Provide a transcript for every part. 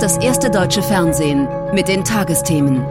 ist das erste deutsche Fernsehen mit den Tagesthemen.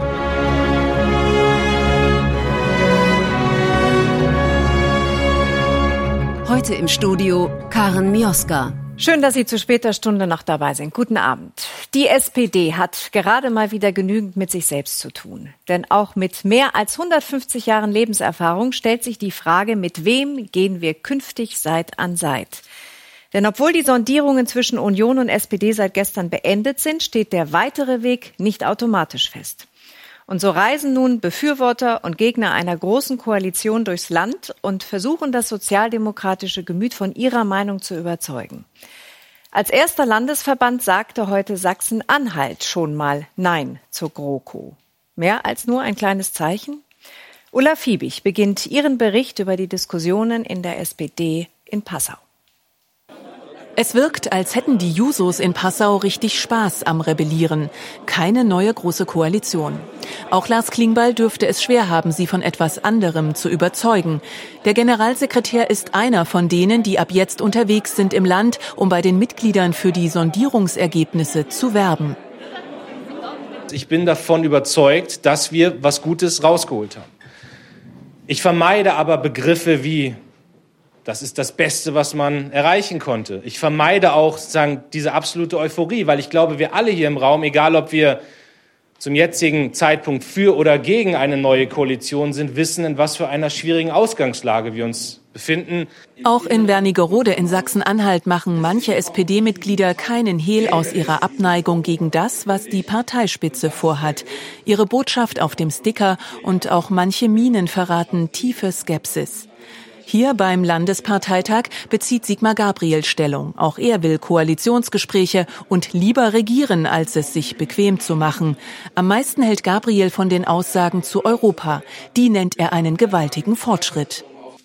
Heute im Studio Karen Mioska. Schön, dass Sie zu später Stunde noch dabei sind. Guten Abend. Die SPD hat gerade mal wieder genügend mit sich selbst zu tun. Denn auch mit mehr als 150 Jahren Lebenserfahrung stellt sich die Frage, mit wem gehen wir künftig Seit an Seit? Denn obwohl die Sondierungen zwischen Union und SPD seit gestern beendet sind, steht der weitere Weg nicht automatisch fest. Und so reisen nun Befürworter und Gegner einer großen Koalition durchs Land und versuchen, das sozialdemokratische Gemüt von ihrer Meinung zu überzeugen. Als erster Landesverband sagte heute Sachsen-Anhalt schon mal Nein zur GroKo. Mehr als nur ein kleines Zeichen? Ulla Fiebig beginnt ihren Bericht über die Diskussionen in der SPD in Passau. Es wirkt, als hätten die Jusos in Passau richtig Spaß am Rebellieren. Keine neue große Koalition. Auch Lars Klingbeil dürfte es schwer haben, sie von etwas anderem zu überzeugen. Der Generalsekretär ist einer von denen, die ab jetzt unterwegs sind im Land, um bei den Mitgliedern für die Sondierungsergebnisse zu werben. Ich bin davon überzeugt, dass wir was Gutes rausgeholt haben. Ich vermeide aber Begriffe wie: Das ist das Beste, was man erreichen konnte. Ich vermeide auch sozusagen diese absolute Euphorie, weil ich glaube, wir alle hier im Raum, egal ob wir zum jetzigen Zeitpunkt für oder gegen eine neue Koalition sind, wissen, in was für einer schwierigen Ausgangslage wir uns befinden. Auch in Wernigerode in Sachsen-Anhalt machen manche SPD-Mitglieder keinen Hehl aus ihrer Abneigung gegen das, was die Parteispitze vorhat. Ihre Botschaft auf dem Sticker und auch manche Mienen verraten tiefe Skepsis. Hier beim Landesparteitag bezieht Sigmar Gabriel Stellung. Auch er will Koalitionsgespräche und lieber regieren, als es sich bequem zu machen. Am meisten hält Gabriel von den Aussagen zu Europa. Die nennt er einen gewaltigen Fortschritt.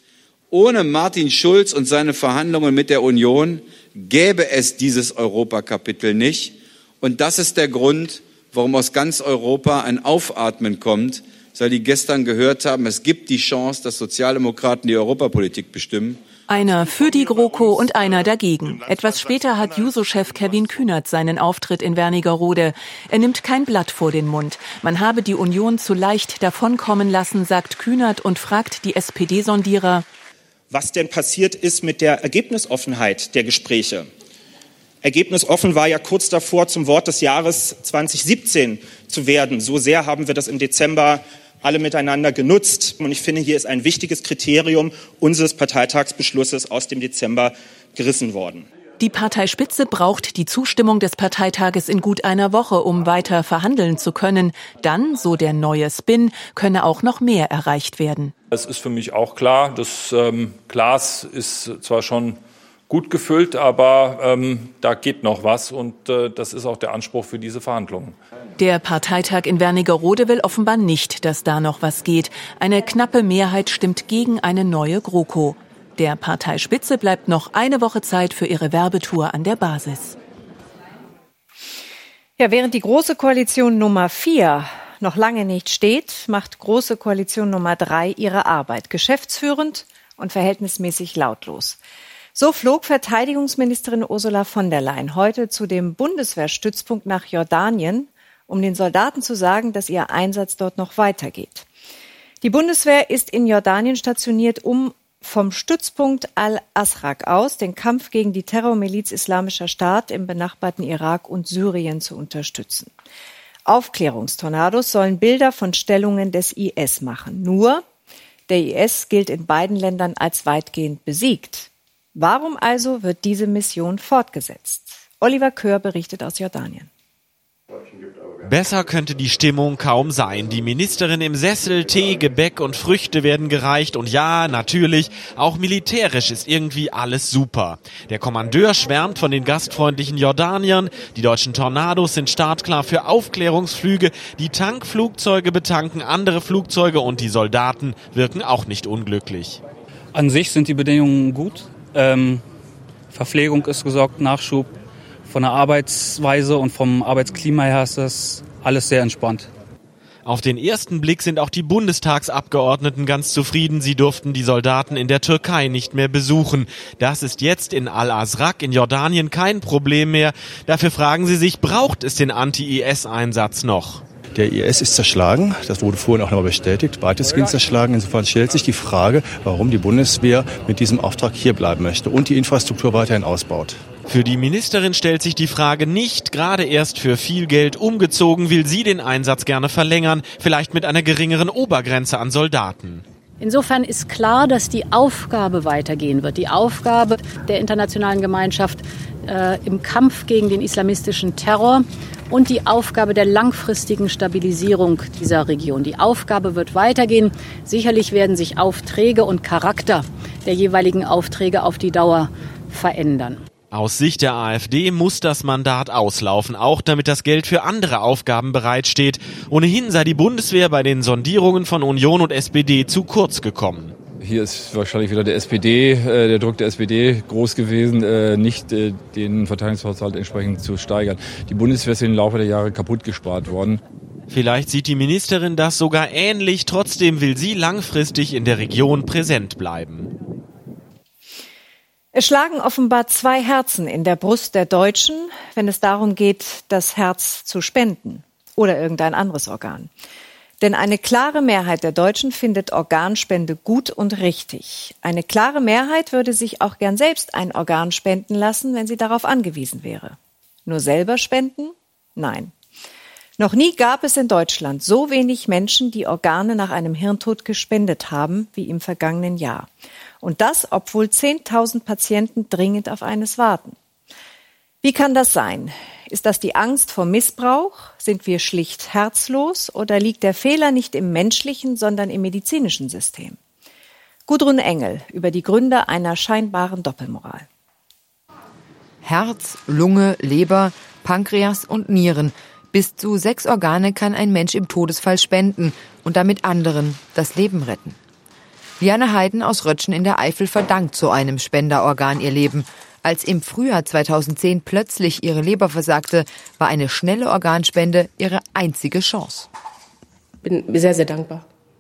Ohne Martin Schulz und seine Verhandlungen mit der Union gäbe es dieses Europakapitel nicht. Und das ist der Grund, warum aus ganz Europa ein Aufatmen kommt, weil die gestern gehört haben, es gibt die Chance, dass Sozialdemokraten die Europapolitik bestimmen. Einer für die GroKo und einer dagegen. Etwas später hat Juso-Chef Kevin Kühnert seinen Auftritt in Wernigerode. Er nimmt kein Blatt vor den Mund. Man habe die Union zu leicht davonkommen lassen, sagt Kühnert und fragt die SPD-Sondierer: Was denn passiert ist mit der Ergebnisoffenheit der Gespräche? Ergebnisoffen war ja kurz davor, zum Wort des Jahres 2017 zu werden. So sehr haben wir das im Dezember alle miteinander genutzt. Und ich finde, hier ist ein wichtiges Kriterium unseres Parteitagsbeschlusses aus dem Dezember gerissen worden. Die Parteispitze braucht die Zustimmung des Parteitages in gut einer Woche, um weiter verhandeln zu können. Dann, so der neue Spin, könne auch noch mehr erreicht werden. Es ist für mich auch klar, das Glas ist zwar schon gut gefüllt, aber da geht noch was und das ist auch der Anspruch für diese Verhandlungen. Der Parteitag in Wernigerode will offenbar nicht, dass da noch was geht. Eine knappe Mehrheit stimmt gegen eine neue GroKo. Der Parteispitze bleibt noch eine Woche Zeit für ihre Werbetour an der Basis. Ja, während die Große Koalition Nummer 4 noch lange nicht steht, macht Große Koalition Nummer 3 ihre Arbeit. Geschäftsführend und verhältnismäßig lautlos. So flog Verteidigungsministerin Ursula von der Leyen heute zu dem Bundeswehrstützpunkt nach Jordanien, um den Soldaten zu sagen, dass ihr Einsatz dort noch weitergeht. Die Bundeswehr ist in Jordanien stationiert, um vom Stützpunkt Al-Asraq aus den Kampf gegen die Terrormiliz Islamischer Staat im benachbarten Irak und Syrien zu unterstützen. Aufklärungstornados sollen Bilder von Stellungen des IS machen. Nur, der IS gilt in beiden Ländern als weitgehend besiegt. Warum also wird diese Mission fortgesetzt? Oliver Köhr berichtet aus Jordanien. Besser könnte die Stimmung kaum sein. Die Ministerin im Sessel, Tee, Gebäck und Früchte werden gereicht. Und ja, natürlich, auch militärisch ist irgendwie alles super. Der Kommandeur schwärmt von den gastfreundlichen Jordaniern. Die deutschen Tornados sind startklar für Aufklärungsflüge. Die Tankflugzeuge betanken andere Flugzeuge und die Soldaten wirken auch nicht unglücklich. An sich sind die Bedingungen gut. Verpflegung ist gesorgt, Nachschub. Von der Arbeitsweise und vom Arbeitsklima her ist das alles sehr entspannt. Auf den ersten Blick sind auch die Bundestagsabgeordneten ganz zufrieden. Sie durften die Soldaten in der Türkei nicht mehr besuchen. Das ist jetzt in Al-Azraq in Jordanien kein Problem mehr. Dafür fragen sie sich, braucht es den Anti-IS-Einsatz noch? Der IS ist zerschlagen, das wurde vorhin auch nochmal bestätigt, weitestgehend zerschlagen. Insofern stellt sich die Frage, warum die Bundeswehr mit diesem Auftrag hier bleiben möchte und die Infrastruktur weiterhin ausbaut. Für die Ministerin stellt sich die Frage nicht, gerade erst für viel Geld umgezogen, will sie den Einsatz gerne verlängern, vielleicht mit einer geringeren Obergrenze an Soldaten. Insofern ist klar, dass die Aufgabe weitergehen wird. Die Aufgabe der internationalen Gemeinschaft im Kampf gegen den islamistischen Terror und die Aufgabe der langfristigen Stabilisierung dieser Region. Die Aufgabe wird weitergehen. Sicherlich werden sich Aufträge und Charakter der jeweiligen Aufträge auf die Dauer verändern. Aus Sicht der AfD muss das Mandat auslaufen, auch damit das Geld für andere Aufgaben bereitsteht. Ohnehin sei die Bundeswehr bei den Sondierungen von Union und SPD zu kurz gekommen. Hier ist wahrscheinlich wieder der Druck der SPD groß gewesen, nicht den Verteidigungshaushalt entsprechend zu steigern. Die Bundeswehr ist im Laufe der Jahre kaputt gespart worden. Vielleicht sieht die Ministerin das sogar ähnlich, trotzdem will sie langfristig in der Region präsent bleiben. Es schlagen offenbar 2 Herzen in der Brust der Deutschen, wenn es darum geht, das Herz zu spenden oder irgendein anderes Organ. Denn eine klare Mehrheit der Deutschen findet Organspende gut und richtig. Eine klare Mehrheit würde sich auch gern selbst ein Organ spenden lassen, wenn sie darauf angewiesen wäre. Nur selber spenden? Nein. Noch nie gab es in Deutschland so wenig Menschen, die Organe nach einem Hirntod gespendet haben, wie im vergangenen Jahr. Und das, obwohl 10.000 Patienten dringend auf eines warten. Wie kann das sein? Ist das die Angst vor Missbrauch? Sind wir schlicht herzlos? Oder liegt der Fehler nicht im menschlichen, sondern im medizinischen System? Gudrun Engel über die Gründe einer scheinbaren Doppelmoral. Herz, Lunge, Leber, Pankreas und Nieren. Bis zu 6 Organe kann ein Mensch im Todesfall spenden und damit anderen das Leben retten. Liane Heiden aus Röttschen in der Eifel verdankt so einem Spenderorgan ihr Leben. Als im Frühjahr 2010 plötzlich ihre Leber versagte, war eine schnelle Organspende ihre einzige Chance. Bin sehr, sehr dankbar.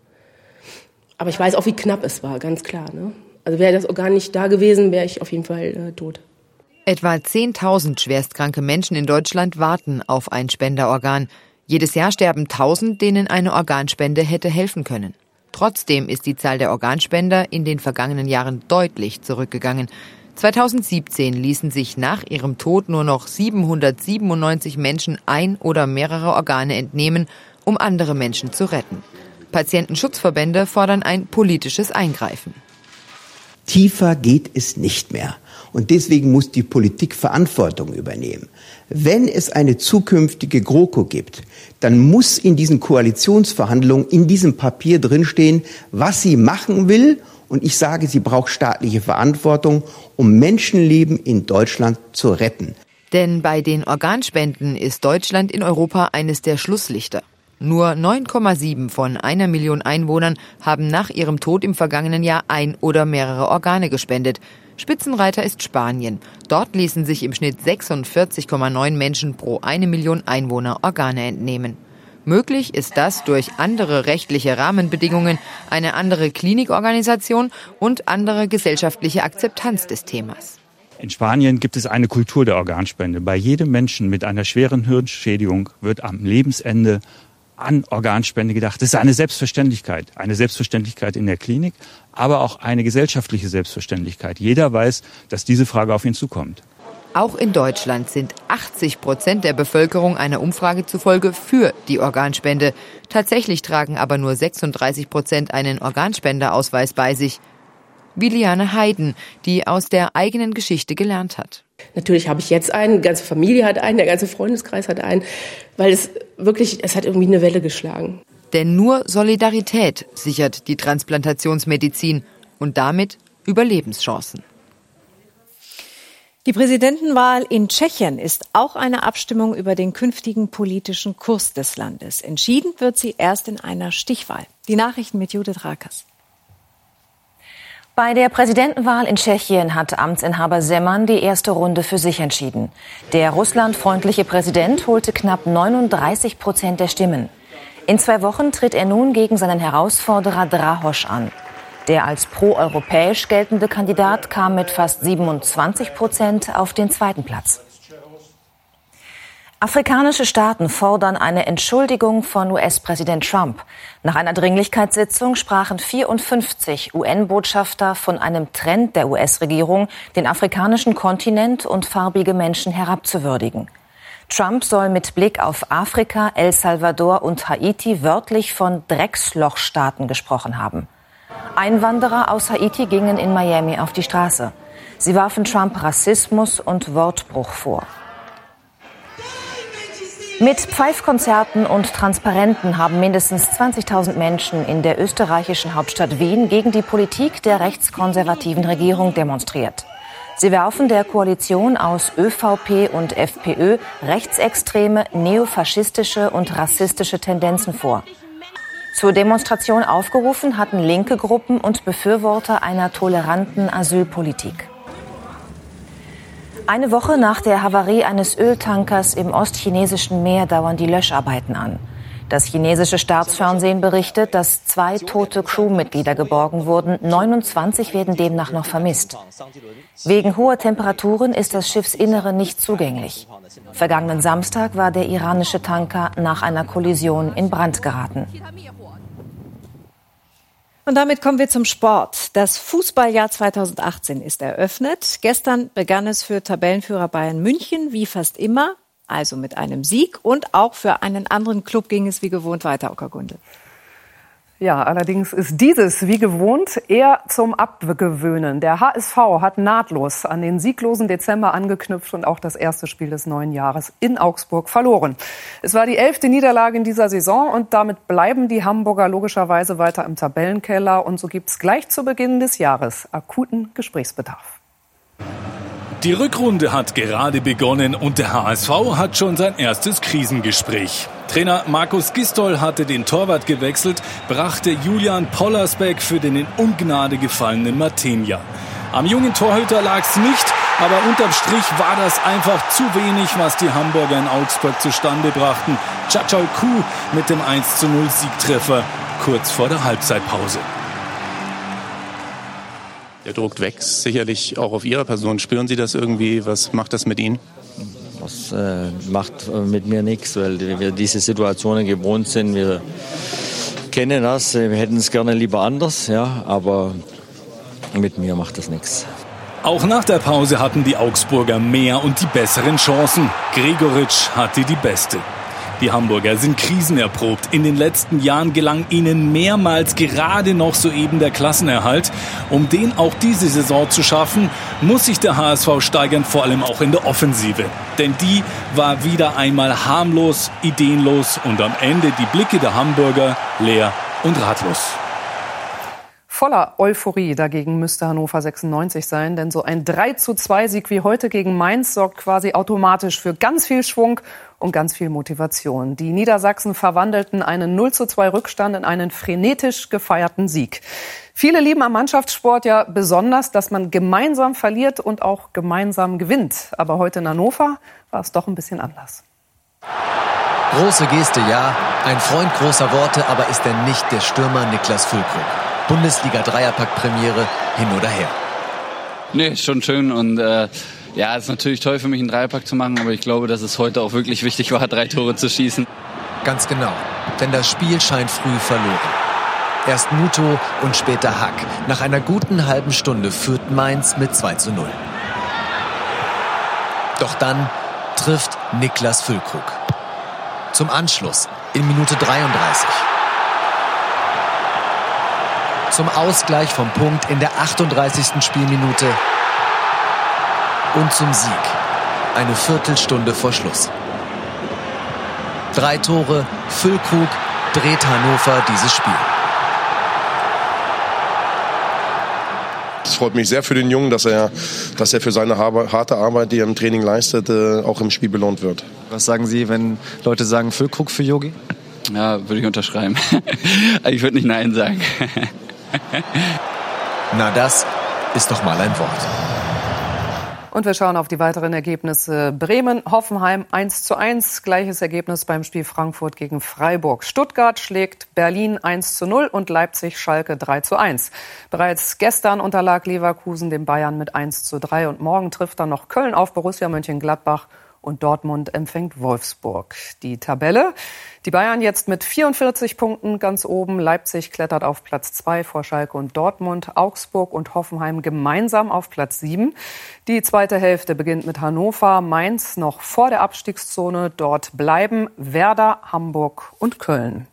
Aber ich weiß auch, wie knapp es war, ganz klar. Ne? Also wäre das Organ nicht da gewesen, wäre ich auf jeden Fall tot. Etwa 10.000 schwerstkranke Menschen in Deutschland warten auf ein Spenderorgan. Jedes Jahr sterben 1.000, denen eine Organspende hätte helfen können. Trotzdem ist die Zahl der Organspender in den vergangenen Jahren deutlich zurückgegangen. 2017 ließen sich nach ihrem Tod nur noch 797 Menschen ein oder mehrere Organe entnehmen, um andere Menschen zu retten. Patientenschutzverbände fordern ein politisches Eingreifen. Tiefer geht es nicht mehr. Und deswegen muss die Politik Verantwortung übernehmen. Wenn es eine zukünftige GroKo gibt, dann muss in diesen Koalitionsverhandlungen in diesem Papier drinstehen, was sie machen will. Und ich sage, sie braucht staatliche Verantwortung, um Menschenleben in Deutschland zu retten. Denn bei den Organspenden ist Deutschland in Europa eines der Schlusslichter. Nur 9,7 von 1 Million Einwohnern haben nach ihrem Tod im vergangenen Jahr ein oder mehrere Organe gespendet. Spitzenreiter ist Spanien. Dort ließen sich im Schnitt 46,9 Menschen pro 1 Million Einwohner Organe entnehmen. Möglich ist das durch andere rechtliche Rahmenbedingungen, eine andere Klinikorganisation und andere gesellschaftliche Akzeptanz des Themas. In Spanien gibt es eine Kultur der Organspende. Bei jedem Menschen mit einer schweren Hirnschädigung wird am Lebensende an Organspende gedacht. Das ist eine Selbstverständlichkeit in der Klinik, aber auch eine gesellschaftliche Selbstverständlichkeit. Jeder weiß, dass diese Frage auf ihn zukommt. Auch in Deutschland sind 80% der Bevölkerung einer Umfrage zufolge für die Organspende. Tatsächlich tragen aber nur 36% einen Organspenderausweis bei sich. Wie Liane Heiden, die aus der eigenen Geschichte gelernt hat. Natürlich habe ich jetzt einen, die ganze Familie hat einen, der ganze Freundeskreis hat einen, weil es hat irgendwie eine Welle geschlagen. Denn nur Solidarität sichert die Transplantationsmedizin und damit Überlebenschancen. Die Präsidentenwahl in Tschechien ist auch eine Abstimmung über den künftigen politischen Kurs des Landes. Entschieden wird sie erst in einer Stichwahl. Die Nachrichten mit Judith Rakers. Bei der Präsidentenwahl in Tschechien hat Amtsinhaber Zeman die erste Runde für sich entschieden. Der russlandfreundliche Präsident holte knapp 39% der Stimmen. In 2 Wochen tritt er nun gegen seinen Herausforderer Drahoš an. Der als proeuropäisch geltende Kandidat kam mit fast 27% auf den 2. Platz. Afrikanische Staaten fordern eine Entschuldigung von US-Präsident Trump. Nach einer Dringlichkeitssitzung sprachen 54 UN-Botschafter von einem Trend der US-Regierung, den afrikanischen Kontinent und farbige Menschen herabzuwürdigen. Trump soll mit Blick auf Afrika, El Salvador und Haiti wörtlich von Dreckslochstaaten gesprochen haben. Einwanderer aus Haiti gingen in Miami auf die Straße. Sie warfen Trump Rassismus und Wortbruch vor. Mit Pfeifkonzerten und Transparenten haben mindestens 20.000 Menschen in der österreichischen Hauptstadt Wien gegen die Politik der rechtskonservativen Regierung demonstriert. Sie werfen der Koalition aus ÖVP und FPÖ rechtsextreme, neofaschistische und rassistische Tendenzen vor. Zur Demonstration aufgerufen hatten linke Gruppen und Befürworter einer toleranten Asylpolitik. Eine Woche nach der Havarie eines Öltankers im ostchinesischen Meer dauern die Löscharbeiten an. Das chinesische Staatsfernsehen berichtet, dass 2 tote Crewmitglieder geborgen wurden. 29 werden demnach noch vermisst. Wegen hoher Temperaturen ist das Schiffsinnere nicht zugänglich. Vergangenen Samstag war der iranische Tanker nach einer Kollision in Brand geraten. Und damit kommen wir zum Sport. Das Fußballjahr 2018 ist eröffnet. Gestern begann es für Tabellenführer Bayern München, wie fast immer, also mit einem Sieg. Und auch für einen anderen Club ging es wie gewohnt weiter, Oka Gunde. Ja, allerdings ist dieses, wie gewohnt, eher zum Abgewöhnen. Der HSV hat nahtlos an den sieglosen Dezember angeknüpft und auch das erste Spiel des neuen Jahres in Augsburg verloren. Es war die 11. Niederlage in dieser Saison und damit bleiben die Hamburger logischerweise weiter im Tabellenkeller. Und so gibt es gleich zu Beginn des Jahres akuten Gesprächsbedarf. Die Rückrunde hat gerade begonnen und der HSV hat schon sein erstes Krisengespräch. Trainer Markus Gistol hatte den Torwart gewechselt, brachte Julian Pollersbeck für den in Ungnade gefallenen Martinia. Am jungen Torhüter lag's nicht, aber unterm Strich war das einfach zu wenig, was die Hamburger in Augsburg zustande brachten. Tschatschalku mit dem 1:0 Siegtreffer kurz vor der Halbzeitpause. Der Druck wächst sicherlich auch auf Ihrer Person. Spüren Sie das irgendwie? Was macht das mit Ihnen? Das macht mit mir nichts, weil wir diese Situationen gewohnt sind. Wir kennen das, wir hätten es gerne lieber anders, ja, aber mit mir macht das nichts. Auch nach der Pause hatten die Augsburger mehr und die besseren Chancen. Gregoritsch hatte die beste. Die Hamburger sind krisenerprobt. In den letzten Jahren gelang ihnen mehrmals gerade noch soeben der Klassenerhalt. Um den auch diese Saison zu schaffen, muss sich der HSV steigern, vor allem auch in der Offensive. Denn die war wieder einmal harmlos, ideenlos und am Ende die Blicke der Hamburger leer und ratlos. Voller Euphorie dagegen müsste Hannover 96 sein, denn so ein 3:2-Sieg wie heute gegen Mainz sorgt quasi automatisch für ganz viel Schwung und ganz viel Motivation. Die Niedersachsen verwandelten einen 0:2 Rückstand in einen frenetisch gefeierten Sieg. Viele lieben am Mannschaftssport ja besonders, dass man gemeinsam verliert und auch gemeinsam gewinnt. Aber heute in Hannover war es doch ein bisschen anders. Große Geste, ja. Ein Freund großer Worte, aber ist er nicht der Stürmer Niklas Füllkrug? Bundesliga-Dreierpack-Premiere hin oder her. Nee, ist schon schön und ja, ist natürlich toll für mich, einen Dreierpack zu machen, aber ich glaube, dass es heute auch wirklich wichtig war, 3 Tore zu schießen. Ganz genau, denn das Spiel scheint früh verloren. Erst Muto und später Hack. Nach einer guten halben Stunde führt Mainz mit 2:0. Doch dann trifft Niklas Füllkrug. Zum Anschluss in Minute 33. Zum Ausgleich vom Punkt in der 38. Spielminute und zum Sieg eine Viertelstunde vor Schluss. 3 Tore, Füllkrug dreht Hannover dieses Spiel. Es freut mich sehr für den Jungen, dass er für seine harte Arbeit, die er im Training leistet, auch im Spiel belohnt wird. Was sagen Sie, wenn Leute sagen Füllkrug für Jogi? Ja, würde ich unterschreiben. Ich würde nicht Nein sagen. Na, das ist doch mal ein Wort. Und wir schauen auf die weiteren Ergebnisse. Bremen, Hoffenheim 1:1. Gleiches Ergebnis beim Spiel Frankfurt gegen Freiburg. Stuttgart schlägt Berlin 1:0 und Leipzig Schalke 3:1. Bereits gestern unterlag Leverkusen den Bayern mit 1:3 und morgen trifft dann noch Köln auf Borussia Mönchengladbach und Dortmund empfängt Wolfsburg. Die Tabelle: die Bayern jetzt mit 44 Punkten ganz oben. Leipzig klettert auf Platz 2 vor Schalke und Dortmund. Augsburg und Hoffenheim gemeinsam auf Platz 7. Die zweite Hälfte beginnt mit Hannover, Mainz noch vor der Abstiegszone. Dort bleiben Werder, Hamburg und Köln.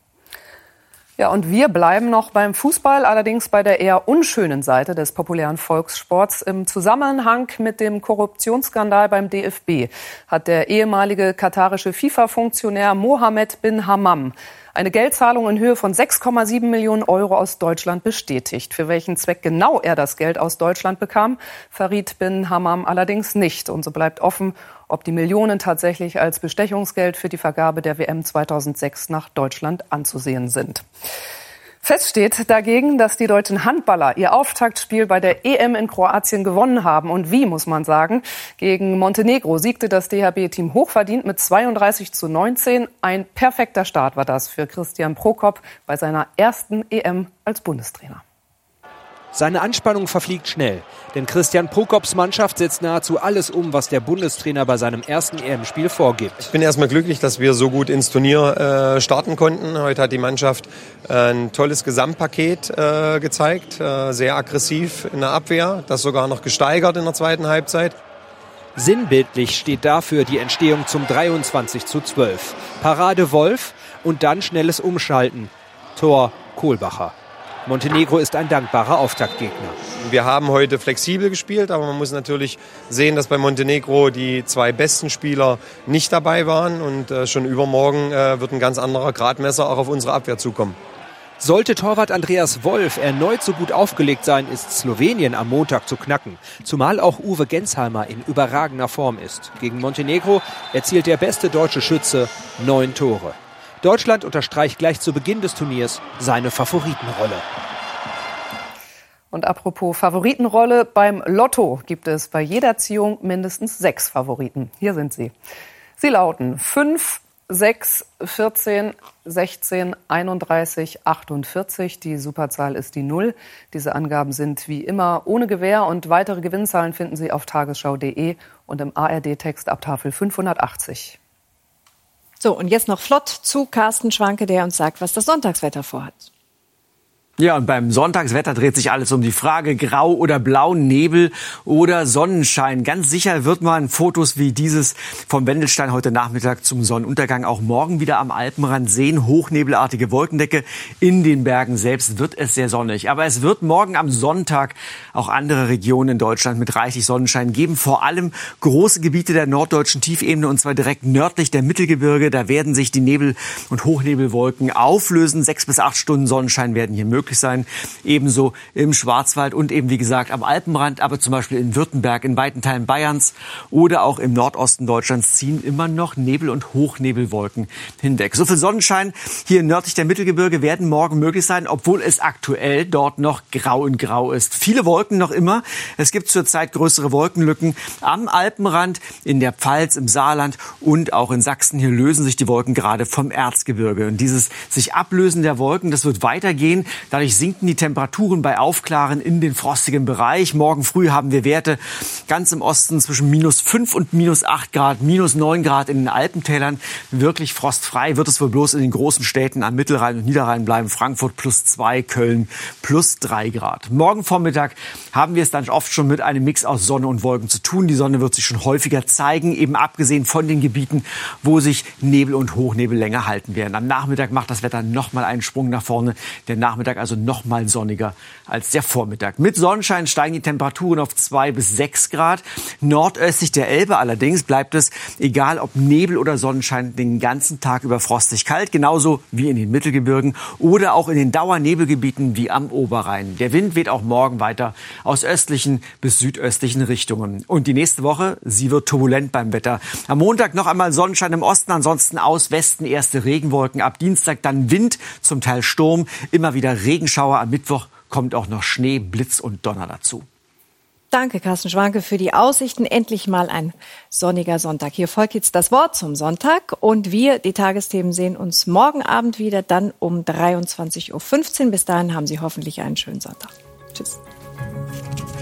Ja, und wir bleiben noch beim Fußball, allerdings bei der eher unschönen Seite des populären Volkssports. Im Zusammenhang mit dem Korruptionsskandal beim DFB hat der ehemalige katarische FIFA-Funktionär Mohammed bin Hammam eine Geldzahlung in Höhe von 6,7 Millionen Euro aus Deutschland bestätigt. Für welchen Zweck genau er das Geld aus Deutschland bekam, verriet bin Hammam allerdings nicht. Und so bleibt offen, ob die Millionen tatsächlich als Bestechungsgeld für die Vergabe der WM 2006 nach Deutschland anzusehen sind. Fest steht dagegen, dass die deutschen Handballer ihr Auftaktspiel bei der EM in Kroatien gewonnen haben. Und wie, muss man sagen. Gegen Montenegro siegte das DHB-Team hochverdient mit 32:19. Ein perfekter Start war das für Christian Prokop bei seiner ersten EM als Bundestrainer. Seine Anspannung verfliegt schnell, denn Christian Prokops Mannschaft setzt nahezu alles um, was der Bundestrainer bei seinem ersten EM-Spiel vorgibt. Ich bin erstmal glücklich, dass wir so gut ins Turnier starten konnten. Heute hat die Mannschaft ein tolles Gesamtpaket gezeigt, sehr aggressiv in der Abwehr, das sogar noch gesteigert in der zweiten Halbzeit. Sinnbildlich steht dafür die Entstehung zum 23:12. Parade Wolf und dann schnelles Umschalten. Tor Kohlbacher. Montenegro ist ein dankbarer Auftaktgegner. Wir haben heute flexibel gespielt, aber man muss natürlich sehen, dass bei Montenegro die 2 besten Spieler nicht dabei waren. Und schon übermorgen wird ein ganz anderer Gradmesser auch auf unsere Abwehr zukommen. Sollte Torwart Andreas Wolf erneut so gut aufgelegt sein, ist Slowenien am Montag zu knacken. Zumal auch Uwe Gensheimer in überragender Form ist. Gegen Montenegro erzielt der beste deutsche Schütze 9 Tore. Deutschland unterstreicht gleich zu Beginn des Turniers seine Favoritenrolle. Und apropos Favoritenrolle, beim Lotto gibt es bei jeder Ziehung mindestens 6 Favoriten. Hier sind sie. Sie lauten 5, 6, 14, 16, 31, 48. Die Superzahl ist die 0. Diese Angaben sind wie immer ohne Gewähr und weitere Gewinnzahlen finden Sie auf tagesschau.de und im ARD-Text ab Tafel 580. So, und jetzt noch flott zu Carsten Schwanke, der uns sagt, was das Sonntagswetter vorhat. Ja, und beim Sonntagswetter dreht sich alles um die Frage Grau oder Blau, Nebel oder Sonnenschein. Ganz sicher wird man Fotos wie dieses vom Wendelstein heute Nachmittag zum Sonnenuntergang auch morgen wieder am Alpenrand sehen. Hochnebelartige Wolkendecke. In den Bergen selbst wird es sehr sonnig. Aber es wird morgen am Sonntag auch andere Regionen in Deutschland mit reichlich Sonnenschein geben. Vor allem große Gebiete der norddeutschen Tiefebene und zwar direkt nördlich der Mittelgebirge. Da werden sich die Nebel- und Hochnebelwolken auflösen. 6 bis 8 Stunden Sonnenschein werden hier möglich sein. Ebenso im Schwarzwald und eben, wie gesagt, am Alpenrand, aber zum Beispiel in Württemberg, in weiten Teilen Bayerns oder auch im Nordosten Deutschlands ziehen immer noch Nebel- und Hochnebelwolken hinweg. So viel Sonnenschein hier nördlich der Mittelgebirge werden morgen möglich sein, obwohl es aktuell dort noch grau in grau ist. Viele Wolken noch immer. Es gibt zurzeit größere Wolkenlücken am Alpenrand, in der Pfalz, im Saarland und auch in Sachsen. Hier lösen sich die Wolken gerade vom Erzgebirge. Und dieses sich Ablösen der Wolken, das wird weitergehen. Dadurch sinken die Temperaturen bei Aufklaren in den frostigen Bereich. Morgen früh haben wir Werte ganz im Osten zwischen -5 und -8 Grad, -9 Grad in den Alpentälern. Wirklich frostfrei wird es wohl bloß in den großen Städten am Mittelrhein und Niederrhein bleiben. Frankfurt +2, Köln +3 Grad. Morgen Vormittag haben wir es dann oft schon mit einem Mix aus Sonne und Wolken zu tun. Die Sonne wird sich schon häufiger zeigen, eben abgesehen von den Gebieten, wo sich Nebel und Hochnebel länger halten werden. Am Nachmittag macht das Wetter nochmal einen Sprung nach vorne. Der Nachmittag also noch mal sonniger als der Vormittag. Mit Sonnenschein steigen die Temperaturen auf 2 bis 6 Grad. Nordöstlich der Elbe allerdings bleibt es, egal ob Nebel oder Sonnenschein, den ganzen Tag über frostig kalt. Genauso wie in den Mittelgebirgen oder auch in den Dauernebelgebieten wie am Oberrhein. Der Wind weht auch morgen weiter aus östlichen bis südöstlichen Richtungen. Und die nächste Woche, sie wird turbulent beim Wetter. Am Montag noch einmal Sonnenschein im Osten, ansonsten aus Westen erste Regenwolken. Ab Dienstag dann Wind, zum Teil Sturm, immer wieder Regenschauer. Am Mittwoch kommt auch noch Schnee, Blitz und Donner dazu. Danke, Carsten Schwanke, für die Aussichten. Endlich mal ein sonniger Sonntag. Hier folgt jetzt das Wort zum Sonntag. Und wir, die Tagesthemen, sehen uns morgen Abend wieder, dann um 23.15 Uhr. Bis dahin haben Sie hoffentlich einen schönen Sonntag. Tschüss.